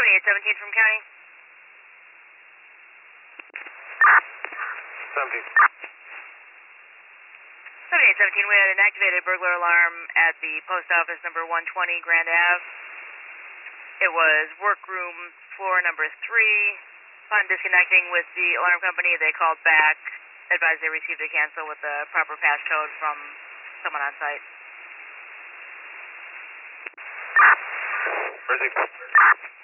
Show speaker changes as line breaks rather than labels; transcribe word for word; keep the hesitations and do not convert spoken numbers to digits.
seventy-eight seventeen from county.
seventeen.
seventy-eight seventeen, we had an activated burglar alarm at the post office number one twenty Grand Ave. It was workroom floor number three. Upon disconnecting with the alarm company, they called back, advised they received a cancel with the proper passcode from someone on site.
Where's he?